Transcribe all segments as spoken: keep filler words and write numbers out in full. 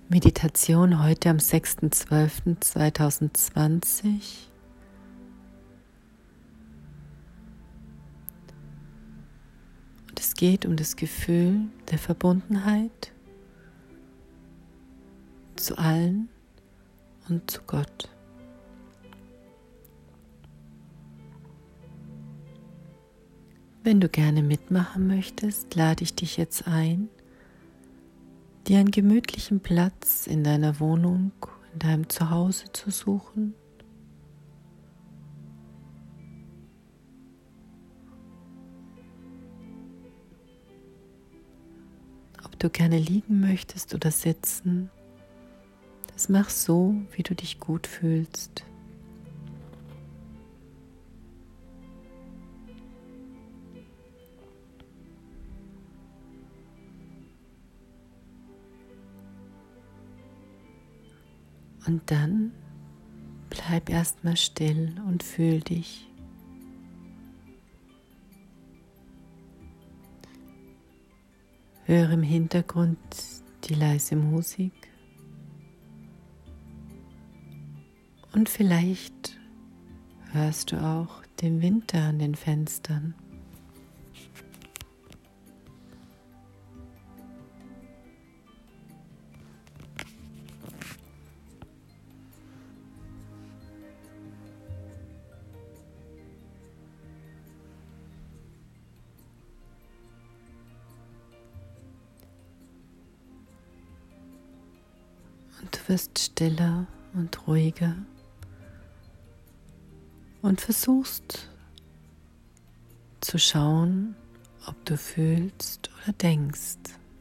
Meditation heute am sechster zwölfter zweitausendzwanzig. Und es geht um das Gefühl der Verbundenheit zu allen und zu Gott. Wenn du gerne mitmachen möchtest, lade ich dich jetzt ein, dir einen gemütlichen Platz in deiner Wohnung, in deinem Zuhause zu suchen. Ob du gerne liegen möchtest oder sitzen, das mach so, wie du dich gut fühlst. Und dann bleib erstmal still und fühl dich. Höre im Hintergrund die leise Musik und vielleicht hörst du auch den Winter an den Fenstern. Und du wirst stiller und ruhiger und versuchst zu schauen, ob du fühlst oder denkst.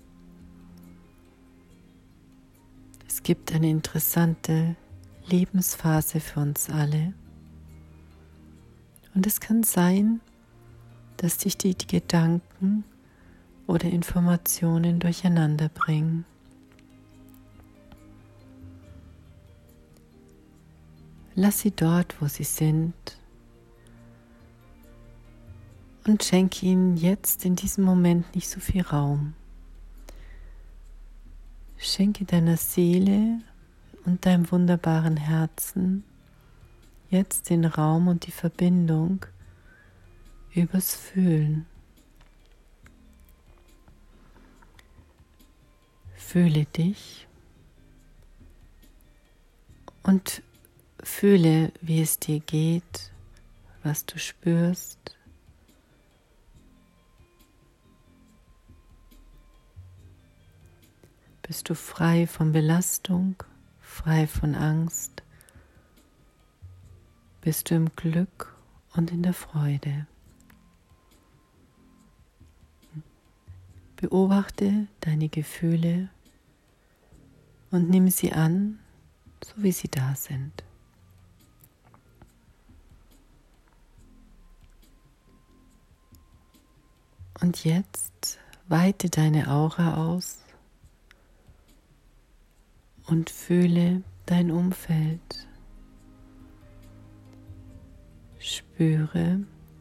Es gibt eine interessante Lebensphase für uns alle und es kann sein, dass dich die Gedanken oder Informationen durcheinander bringen. Lass sie dort, wo sie sind, und schenke ihnen jetzt in diesem Moment nicht so viel Raum. Schenke deiner Seele und deinem wunderbaren Herzen jetzt den Raum und die Verbindung übers Fühlen. Fühle dich und fühle, wie es dir geht, was du spürst. Bist du frei von Belastung, frei von Angst? Bist du im Glück und in der Freude? Beobachte deine Gefühle und nimm sie an, so wie sie da sind. Und jetzt weite deine Aura aus und fühle dein Umfeld. Spüre,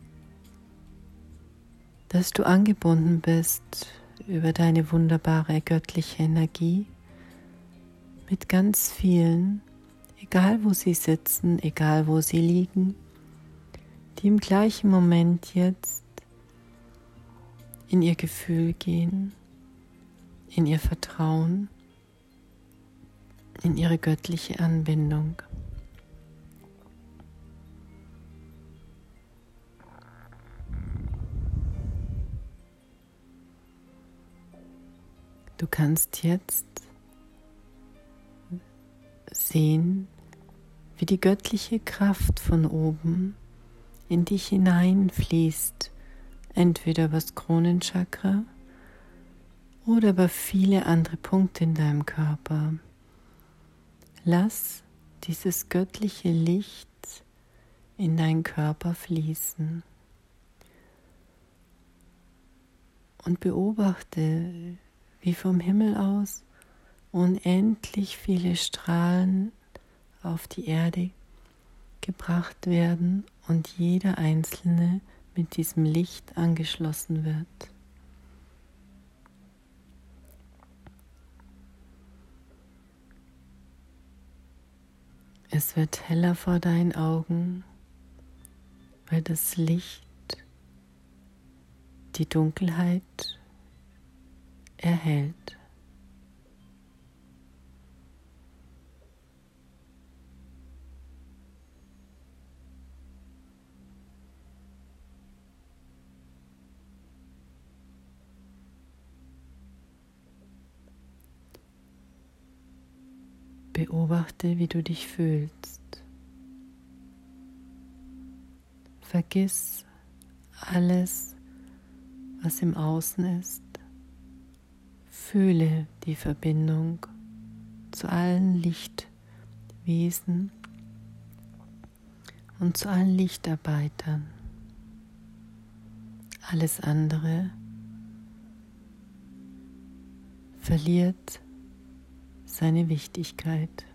dass du angebunden bist über deine wunderbare göttliche Energie mit ganz vielen, egal wo sie sitzen, egal wo sie liegen, die im gleichen Moment jetzt in ihr Gefühl gehen, in ihr Vertrauen, in ihre göttliche Anbindung. Du kannst jetzt sehen, wie die göttliche Kraft von oben in dich hineinfließt, entweder über das Kronenchakra oder über viele andere Punkte in deinem Körper. Lass dieses göttliche Licht in deinen Körper fließen und beobachte, wie vom Himmel aus unendlich viele Strahlen auf die Erde gebracht werden und jeder einzelne mit diesem Licht angeschlossen wird. Es wird heller vor deinen Augen, weil das Licht die Dunkelheit erhält. Beobachte, wie du dich fühlst. Vergiss alles, was im Außen ist. Fühle die Verbindung zu allen Lichtwesen und zu allen Lichtarbeitern. Alles andere verliert seine Wichtigkeit.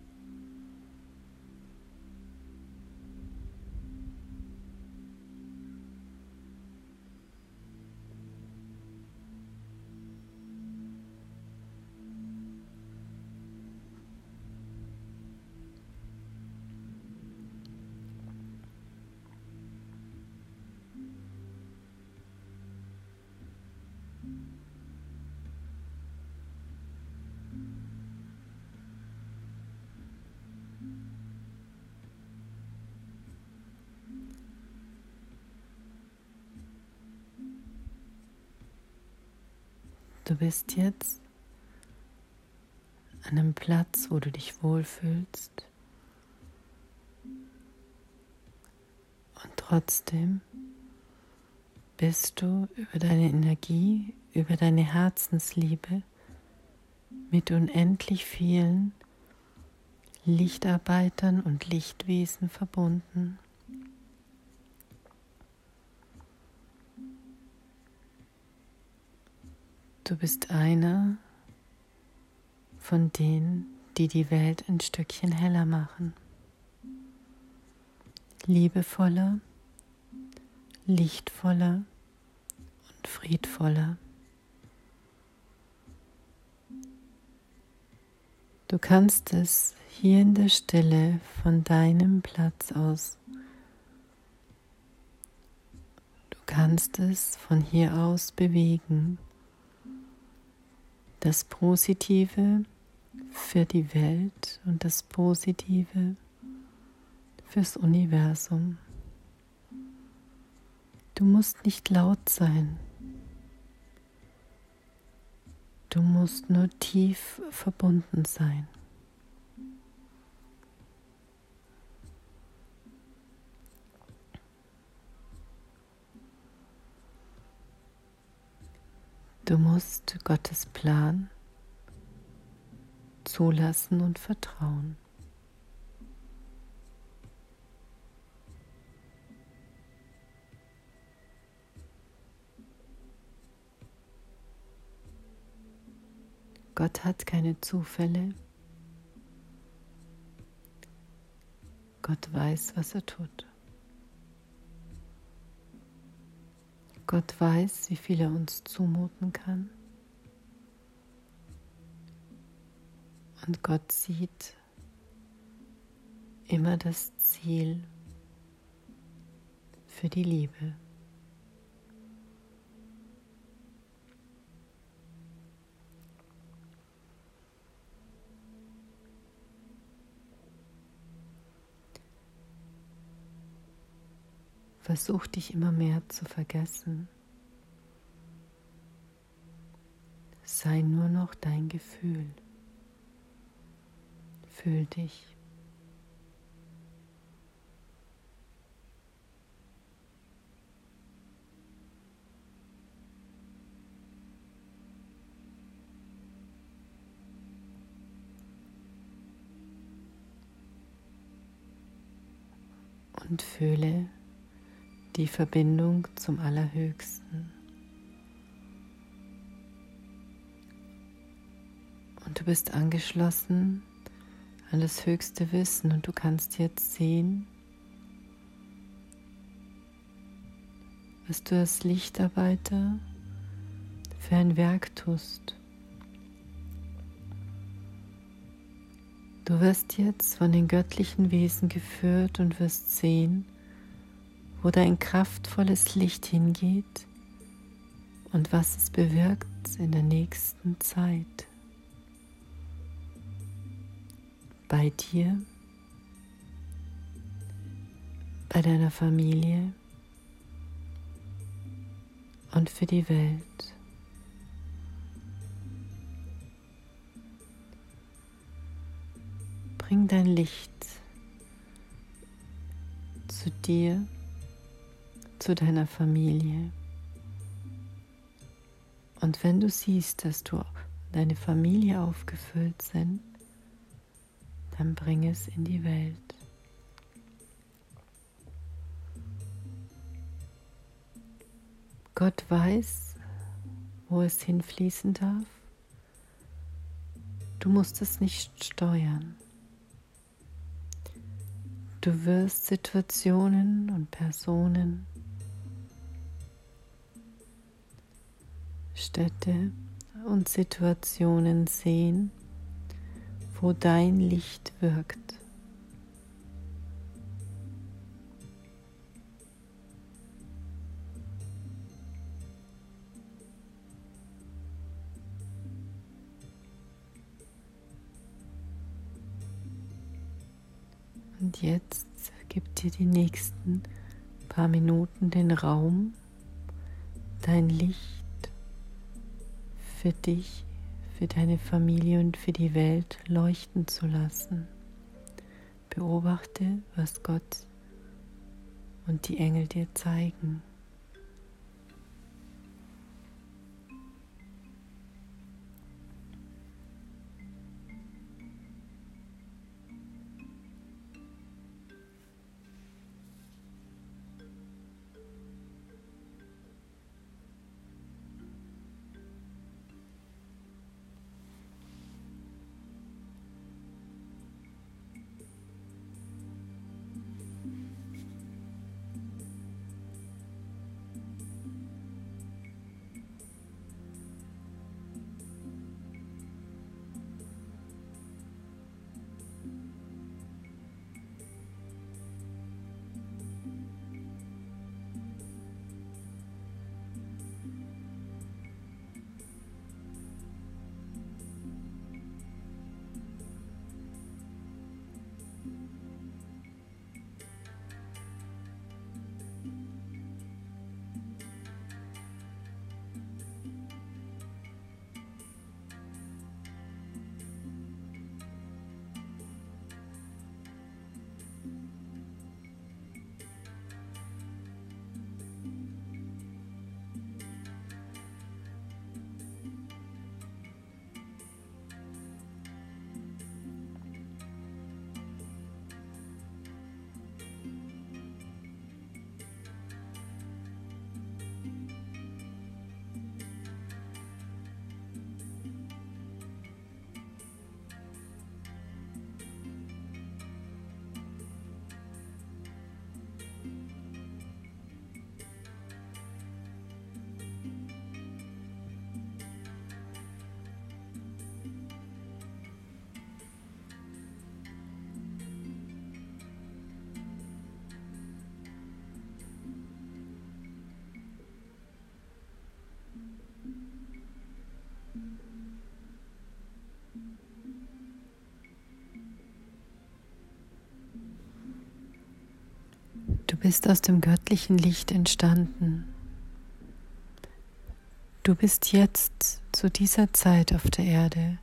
Du bist jetzt an einem Platz, wo du dich wohlfühlst und trotzdem bist du über deine Energie, über deine Herzensliebe mit unendlich vielen Lichtarbeitern und Lichtwesen verbunden. Du bist einer von denen, die die Welt ein Stückchen heller machen. Liebevoller, lichtvoller und friedvoller. Du kannst es hier in der Stille von deinem Platz aus. Du kannst es von hier aus bewegen. Das Positive für die Welt und das Positive fürs Universum. Du musst nicht laut sein. Du musst nur tief verbunden sein. Du musst Gottes Plan zulassen und vertrauen. Gott hat keine Zufälle. Gott weiß, was er tut. Gott weiß, wie viel er uns zumuten kann. Und Gott sieht immer das Ziel für die Liebe. Versuch dich immer mehr zu vergessen. Sei nur noch dein Gefühl. Fühl dich. Und fühle die Verbindung zum Allerhöchsten. Und du bist angeschlossen an das höchste Wissen und du kannst jetzt sehen, was du als Lichtarbeiter für ein Werk tust. Du wirst jetzt von den göttlichen Wesen geführt und wirst sehen, wo dein kraftvolles Licht hingeht und was es bewirkt in der nächsten Zeit. Bei dir, bei deiner Familie und für die Welt. Bring dein Licht zu dir, zu deiner Familie. Und wenn du siehst, dass du deine Familie aufgefüllt sind, dann bring es in die Welt. Gott weiß, wo es hinfließen darf. Du musst es nicht steuern. Du wirst Situationen und Personen, Städte und Situationen sehen, wo dein Licht wirkt. Und jetzt gib dir die nächsten paar Minuten den Raum, dein Licht für dich, für deine Familie und für die Welt leuchten zu lassen. Beobachte, was Gott und die Engel dir zeigen. Du bist aus dem göttlichen Licht entstanden. Du bist jetzt zu dieser Zeit auf der Erde,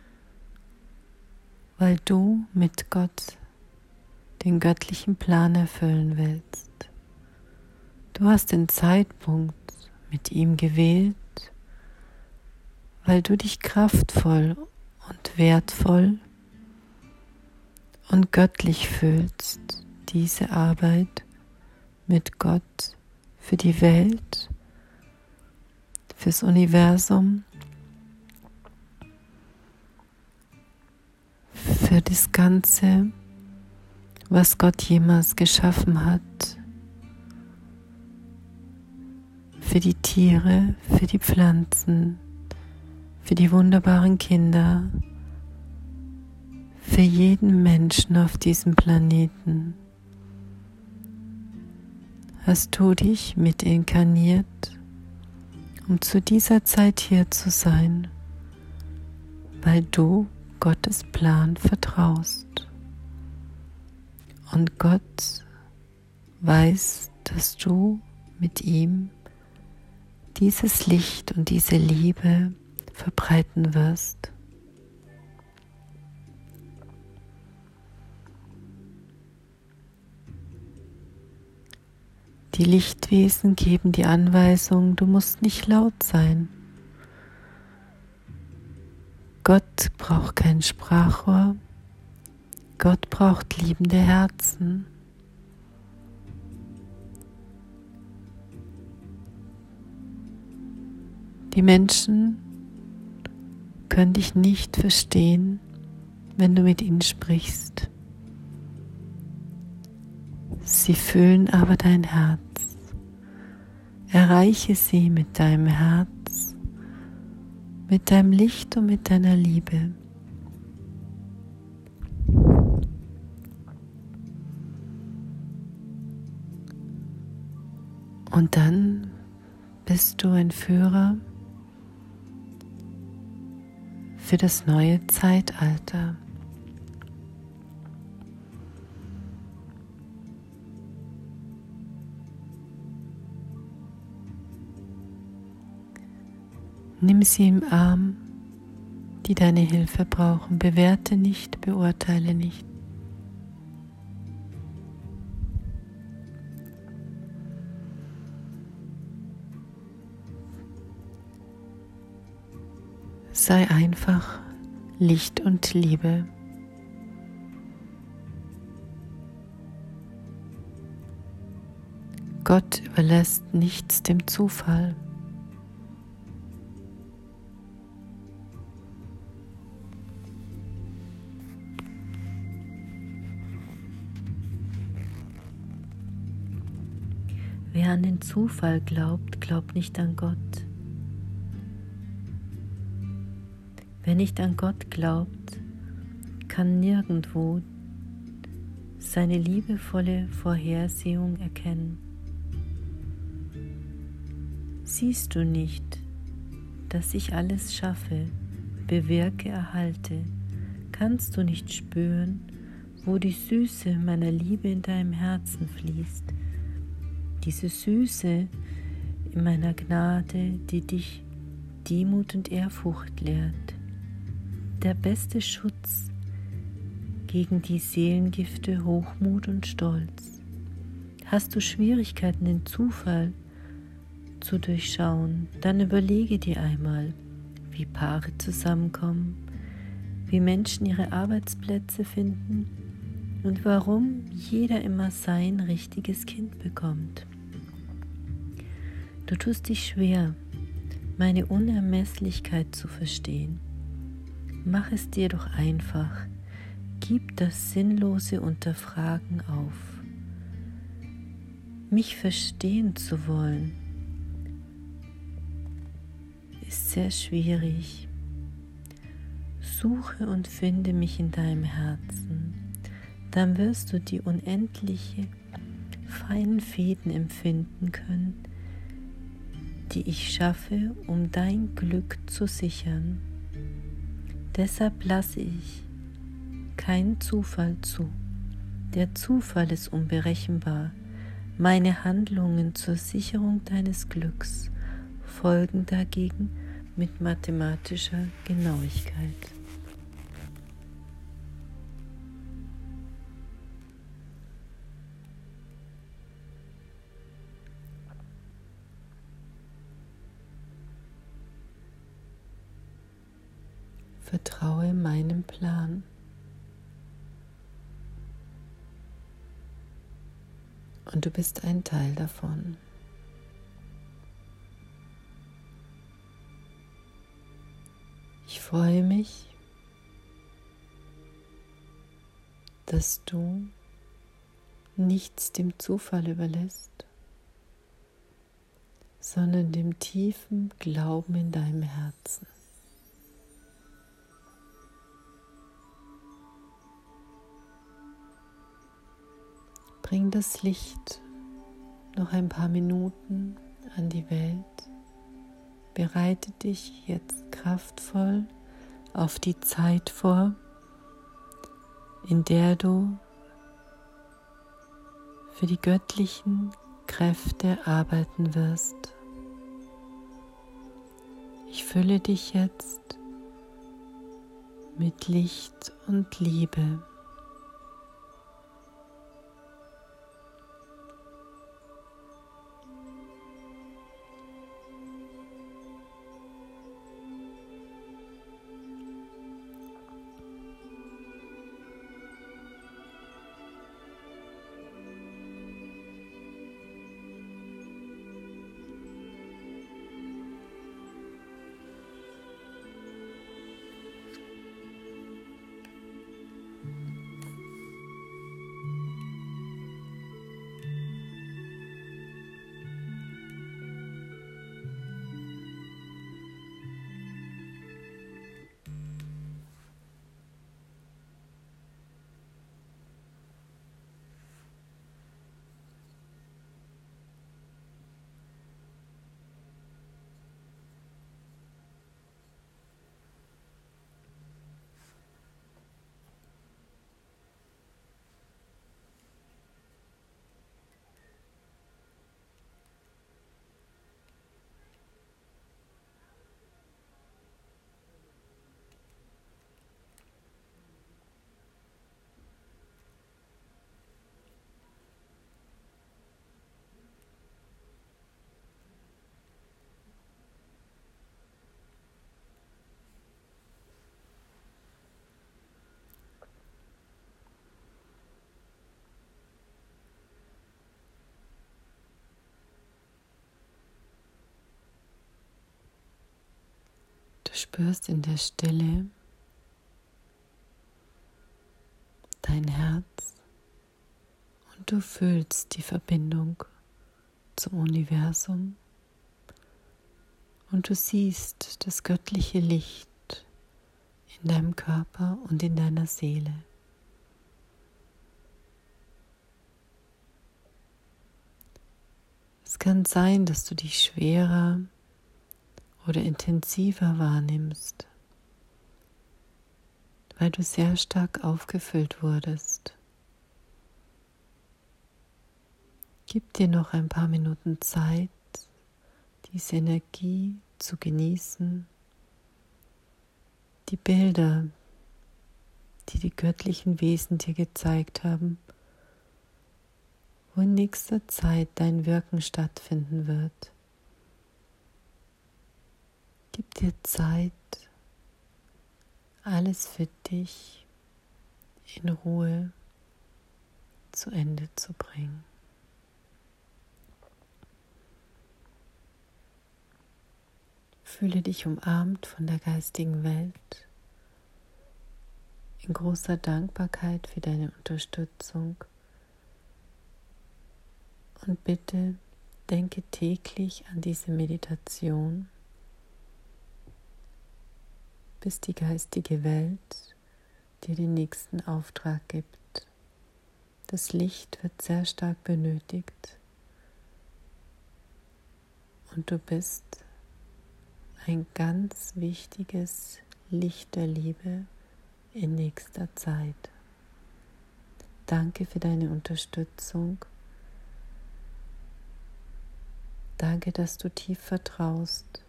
weil du mit Gott den göttlichen Plan erfüllen willst. Du hast den Zeitpunkt mit ihm gewählt, weil du dich kraftvoll und wertvoll und göttlich fühlst, diese Arbeit mit Gott für die Welt, fürs Universum, für das Ganze, was Gott jemals geschaffen hat, für die Tiere, für die Pflanzen, für die wunderbaren Kinder, Für jeden Menschen auf diesem Planeten hast du dich mit inkarniert, um zu dieser Zeit hier zu sein, weil du Gottes Plan vertraust. Und Gott weiß, dass du mit ihm dieses Licht und diese Liebe verbreiten wirst. Die Lichtwesen geben die Anweisung, du musst nicht laut sein. Gott braucht kein Sprachrohr. Gott braucht liebende Herzen. Die Menschen können dich nicht verstehen, wenn du mit ihnen sprichst. Sie fühlen aber dein Herz. Erreiche sie mit deinem Herz, mit deinem Licht und mit deiner Liebe. Und dann bist du ein Führer für das neue Zeitalter. Nimm sie im Arm, die deine Hilfe brauchen. Bewerte nicht, beurteile nicht. Sei einfach Licht und Liebe. Gott überlässt nichts dem Zufall. Wer an den Zufall glaubt, glaubt nicht an Gott. Wer nicht an Gott glaubt, kann nirgendwo seine liebevolle Vorhersehung erkennen. Siehst du nicht, dass ich alles schaffe, bewirke, erhalte? Kannst du nicht spüren, wo die Süße meiner Liebe in deinem Herzen fließt? Diese Süße in meiner Gnade, die dich Demut und Ehrfurcht lehrt. Der beste Schutz gegen die Seelengifte Hochmut und Stolz. Hast du Schwierigkeiten, den Zufall zu durchschauen, dann überlege dir einmal, wie Paare zusammenkommen, wie Menschen ihre Arbeitsplätze finden und warum jeder immer sein richtiges Kind bekommt. Du tust dich schwer, meine Unermesslichkeit zu verstehen. Mach es dir doch einfach. Gib das sinnlose Unterfragen auf. Mich verstehen zu wollen, ist sehr schwierig. Suche und finde mich in deinem Herzen. Dann wirst du die unendliche, feinen Fäden empfinden können, die ich schaffe, um dein Glück zu sichern. Deshalb lasse ich keinen Zufall zu. Der Zufall ist unberechenbar. Meine Handlungen zur Sicherung deines Glücks folgen dagegen mit mathematischer Genauigkeit. Vertraue meinem Plan. Und du bist ein Teil davon. Ich freue mich, dass du nichts dem Zufall überlässt, sondern dem tiefen Glauben in deinem Herzen. Bring das Licht noch ein paar Minuten an die Welt. Bereite dich jetzt kraftvoll auf die Zeit vor, in der du für die göttlichen Kräfte arbeiten wirst. Ich fülle dich jetzt mit Licht und Liebe. Du spürst in der Stille dein Herz und du fühlst die Verbindung zum Universum und du siehst das göttliche Licht in deinem Körper und in deiner Seele. Es kann sein, dass du dich schwerer oder intensiver wahrnimmst, weil du sehr stark aufgefüllt wurdest. Gib dir noch ein paar Minuten Zeit, diese Energie zu genießen, die Bilder, die die göttlichen Wesen dir gezeigt haben, wo in nächster Zeit dein Wirken stattfinden wird. Gib dir Zeit, alles für dich in Ruhe zu Ende zu bringen. Fühle dich umarmt von der geistigen Welt, in großer Dankbarkeit für deine Unterstützung und bitte denke täglich an diese Meditation, bis die geistige Welt dir den nächsten Auftrag gibt. Das Licht wird sehr stark benötigt und du bist ein ganz wichtiges Licht der Liebe in nächster Zeit. Danke für deine Unterstützung. Danke, dass du tief vertraust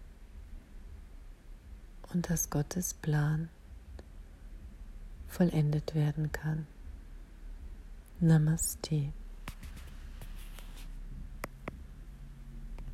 und dass Gottes Plan vollendet werden kann. Namaste.